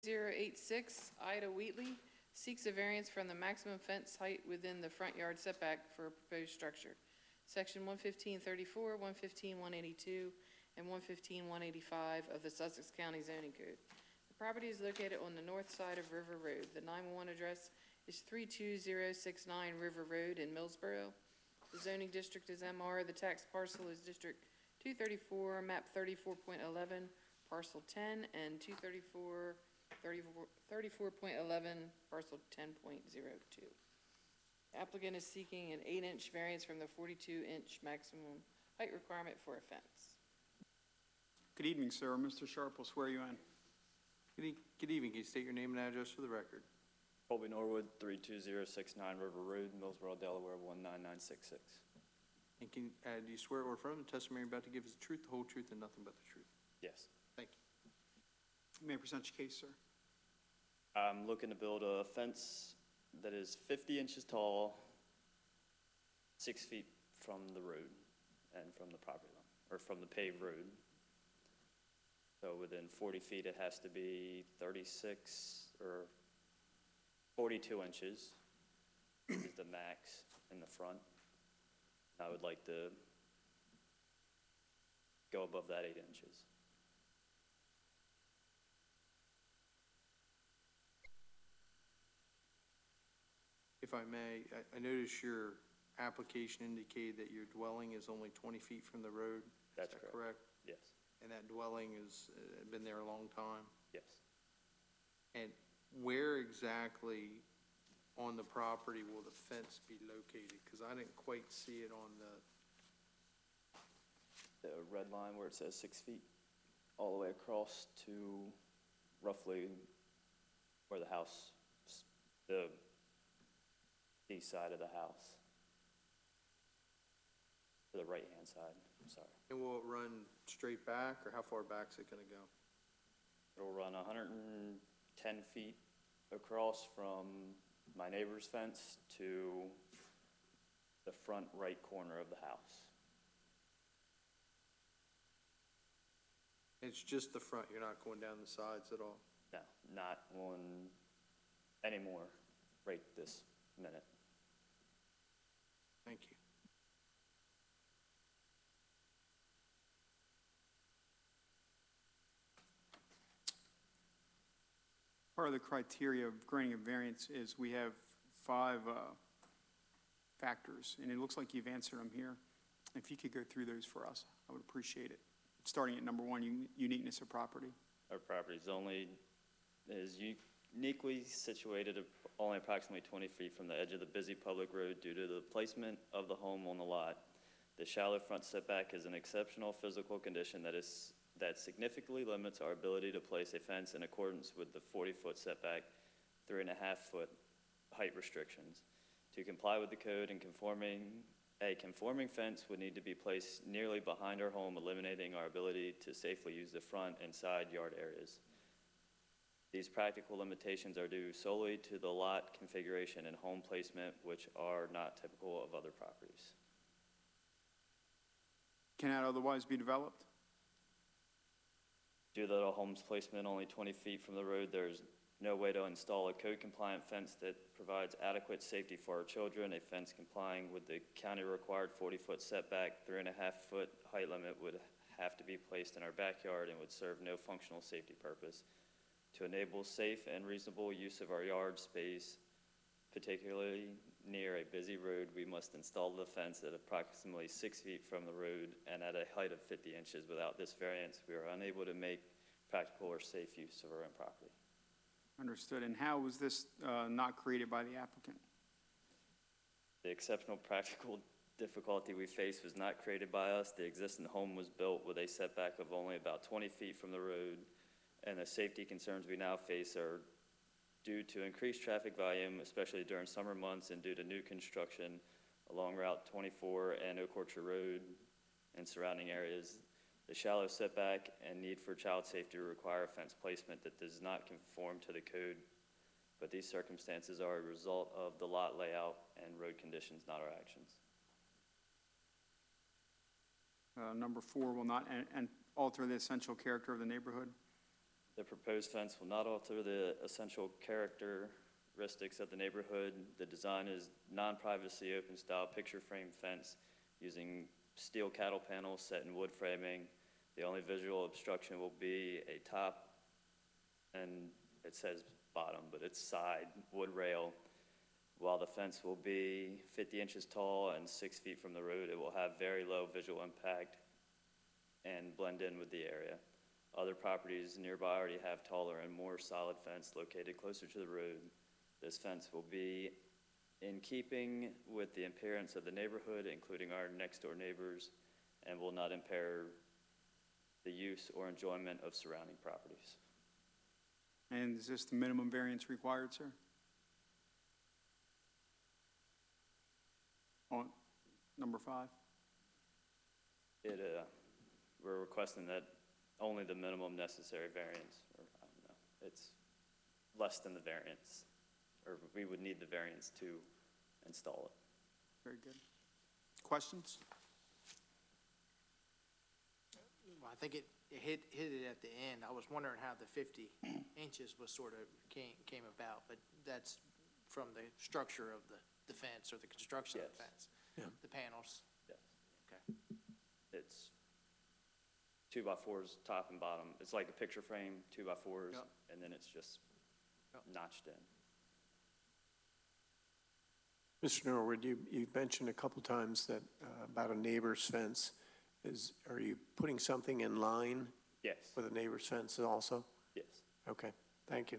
086, Ida Wheatley, seeks a variance from the maximum fence height within the front yard setback for a proposed structure. Section 11534, 115-182, and 115-185 of the Sussex County Zoning Code. The property is located on the north side of River Road. The 911 address is 32069 River Road in Millsboro. The zoning district is MR. The tax parcel is District 234, map 34.11, parcel 10, and 34.11, parcel 10.02. The applicant is seeking an 8-inch variance from the 42-inch maximum height requirement for a fence. Good evening, sir. Mr. Sharp will swear you in. Good evening. Can you state your name and address for the record? Colby Norwood, 32069 River Road, Millsboro, Delaware, 19966. And do you swear or affirm the testimony you're about to give is the truth, the whole truth, and nothing but the truth? Yes. Thank you. You may present your case, sir. I'm looking to build a fence that is 50 inches tall, 6 feet from the road and from the property line, or from the paved road. So within 40 feet, it has to be 36 or 42 inches is the max in the front. I would like to go above that 8 inches. If I may, I noticed your application indicated that your dwelling is only 20 feet from the road. That's Is that correct? Yes. And that dwelling has been there a long time? Yes. And where exactly on the property will the fence be located? Because I didn't quite see it on The red line where it says 6 feet, all the way across to roughly where the house, the east side of the house. To the right-hand side, I'm sorry. And will it run straight back, or how far back is it going to go? It'll run 110 feet across from my neighbor's fence to the front right corner of the house. It's just the front, you're not going down the sides at all? No, not on anymore right this minute. Thank you. Part of the criteria of granting a variance is we have 5 factors, and it looks like you've answered them here. If you could go through those for us, I would appreciate it. Starting at number 1, uniqueness of property. Our property is uniquely situated only approximately 20 feet from the edge of the busy public road due to the placement of the home on the lot. The shallow front setback is an exceptional physical condition that significantly limits our ability to place a fence in accordance with the 40-foot setback, 3.5-foot height restrictions. To comply with the code and a conforming fence would need to be placed nearly behind our home, eliminating our ability to safely use the front and side yard areas. These practical limitations are due solely to the lot configuration and home placement, which are not typical of other properties. Cannot otherwise be developed? Due to the home's placement only 20 feet from the road, there's no way to install a code-compliant fence that provides adequate safety for our children. A fence complying with the county-required 40-foot setback, 3.5-foot height limit would have to be placed in our backyard and would serve no functional safety purpose. To enable safe and reasonable use of our yard space, particularly near a busy road, we must install the fence at approximately 6 feet from the road and at a height of 50 inches. Without this variance, we are unable to make practical or safe use of our own property. Understood. And how was this not created by the applicant? The exceptional practical difficulty we face was not created by us. The existing home was built with a setback of only about 20 feet from the road, and the safety concerns we now face are due to increased traffic volume, especially during summer months, and due to new construction along Route 24 and Oak Orchard Road and surrounding areas. The shallow setback and need for child safety require fence placement that does not conform to the code, but these circumstances are a result of the lot layout and road conditions, not our actions. Number 4 will not alter the essential character of the neighborhood. The proposed fence will not alter the essential characteristics of the neighborhood. The design is non-privacy, open-style picture frame fence using steel cattle panels set in wood framing. The only visual obstruction will be a top, and it says bottom, but it's side wood rail. While the fence will be 50 inches tall and 6 feet from the road, it will have very low visual impact and blend in with the area. Other properties nearby already have taller and more solid fence located closer to the road. This fence will be in keeping with the appearance of the neighborhood, including our next-door neighbors, and will not impair the use or enjoyment of surrounding properties. And is this the minimum variance required, sir? On number 5? We're requesting that only the minimum necessary variance, or I don't know, it's less than the variance, or we would need the variance to install it. Very good. Questions? Well, I think it hit it at the end. I was wondering how the 50 inches was sort of came about, but that's from the structure of the fence or the construction of the Yes. fence? Yeah. The panels? Yes. Okay. It's 2x4s top and bottom. It's like a picture frame, 2x4s, Yep. and then it's just Yep. notched in. Mr. Norwood, you mentioned a couple times that about a neighbor's fence. Are you putting something in line Yes, with a neighbor's fence also? yes. Okay, thank you.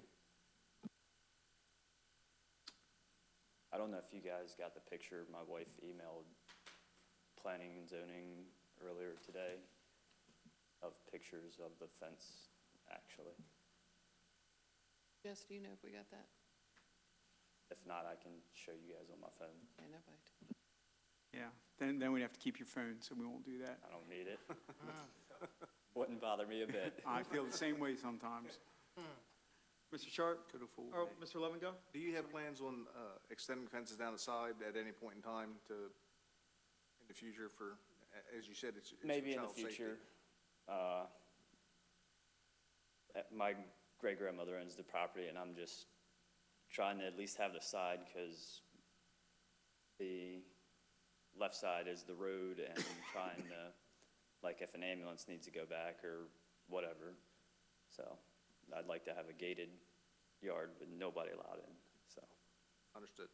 I don't know if you guys got the picture. My wife emailed planning and zoning earlier today of pictures of the fence, actually. Jess, do you know if we got that? If not, I can show you guys on my phone. Yeah, nobody did. Yeah, then we'd have to keep your phone, so we won't do that. I don't need it. Wouldn't bother me a bit. I feel the same way sometimes. Mr. Sharp? Could have fooled Oh, me. Mr. Levengo? Do you have plans on extending fences down the side at any point in time in the future for, as you said, it's for Maybe in the child safety? future. My great-grandmother owns the property, and I'm just trying to at least have the side, because the left side is the road, and I'm trying to, like, if an ambulance needs to go back or whatever. So I'd like to have a gated yard with nobody allowed in, so. Understood.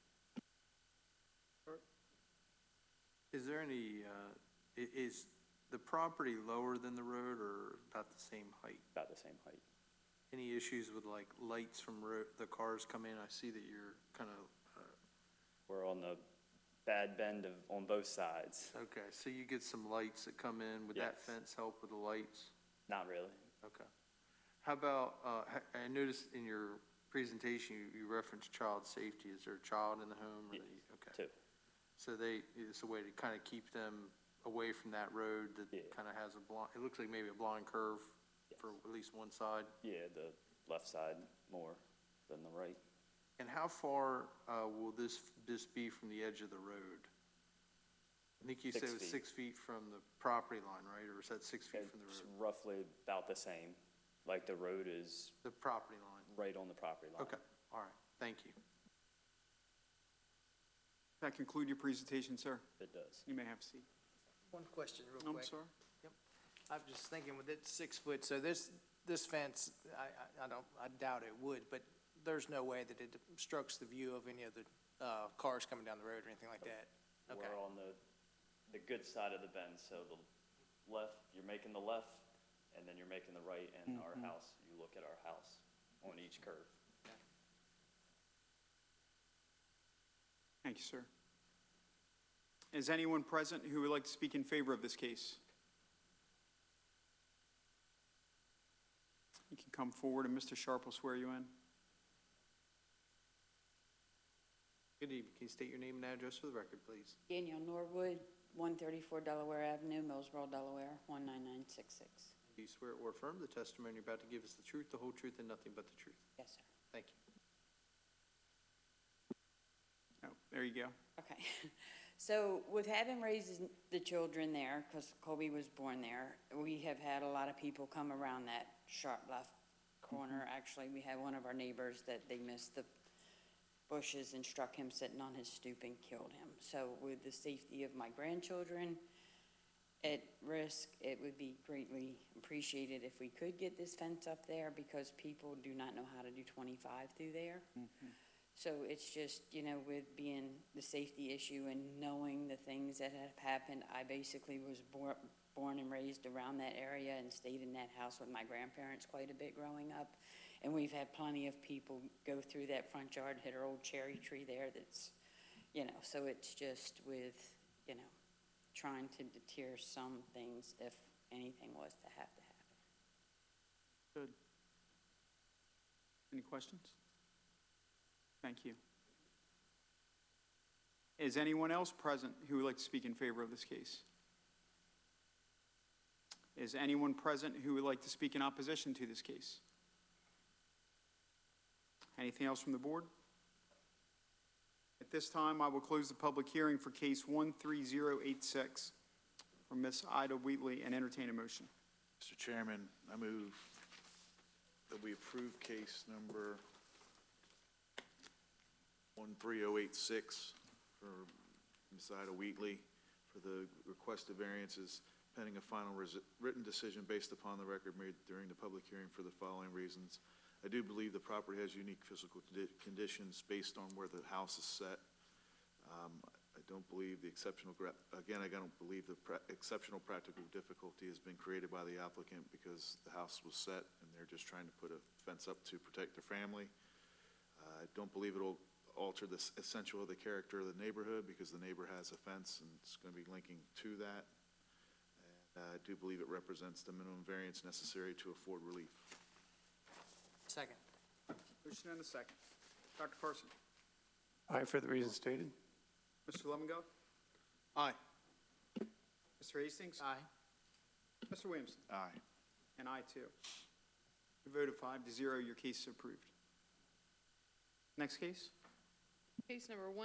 Is there any, is the property lower than the road or about the same height? About the same height. Any issues with like lights from the cars come in? I see that you're kind of, We're on the bad bend on both sides. okay, so you get some lights that come in. Would that Yes. fence help with the lights? Not really. Okay. How about, I noticed in your presentation, you referenced child safety. Is there a child in the home? or Yes, they- Okay. Two. So it's a way to kind of keep them away from that road that Yeah. kind of has it looks like maybe a blind curve Yes. for at least one side. Yeah, the left side more than the right. And how far will this be from the edge of the road? I think you said it 6 was feet. 6 feet from the property line, right? Or is that 6 feet from the It's road? roughly about the same. Like the road is The property line. right on the property line. Okay, all right, thank you. That conclude your presentation, sir? It does. You may have a seat. One question real I'm quick. sorry. I'm just thinking with it 6 foot, so this fence, I doubt it would, but there's no way that it obstructs the view of any of the cars coming down the road or anything like that? Okay. We're on the good side of the bend, so the left, you're making the left, and then you're making the right, and our house, you look at our house on each curve. Thank you, sir. Is anyone present who would like to speak in favor of this case? You can come forward, and Mr. Sharp will swear you in. Good evening. Can you state your name and address for the record, please? Danielle Norwood, 134 Delaware Avenue, Millsboro, Delaware, 19966. Do you swear or affirm the testimony you're about to give is the truth, the whole truth, and nothing but the truth? Yes, sir. Thank you. Oh, there you go. Okay. So with having raised the children there, because Colby was born there, we have had a lot of people come around that sharp left corner. Actually, we had one of our neighbors that they missed the bushes and struck him sitting on his stoop and killed him. So with the safety of my grandchildren at risk, it would be greatly appreciated if we could get this fence up there, because people do not know how to do 25 through there. So it's just, you know, with being the safety issue and knowing the things that have happened, I basically was born and raised around that area and stayed in that house with my grandparents quite a bit growing up. And we've had plenty of people go through that front yard, hit our old cherry tree there that's, you know, so it's just with, you know, trying to deter some things if anything was to happen. Good. Any questions? Thank you. Is anyone else present who would like to speak in favor of this case? Is anyone present who would like to speak in opposition to this case? Anything else from the board? At this time, I will close the public hearing for case 13086 from Ms. Ida Wheatley and entertain a motion. Mr. Chairman, I move that we approve case number 13086 for Ms. Ida Wheatley for the requested variances pending a final written decision based upon the record made during the public hearing for the following reasons. I do believe the property has unique physical conditions based on where the house is set. I don't believe the exceptional practical difficulty has been created by the applicant because the house was set and they're just trying to put a fence up to protect their family. I don't believe it'll alter the essential of the character of the neighborhood because the neighbor has a fence and it's going to be linking to that. And I do believe it represents the minimum variance necessary to afford relief. Second. Motion and a second. Dr. Carson. Aye for the reasons stated. Mr. Levengoff. Aye. Mr. Hastings. Aye. Mr. Williamson. Aye. And I too. A vote of 5-0, your case is approved. Next case. Case number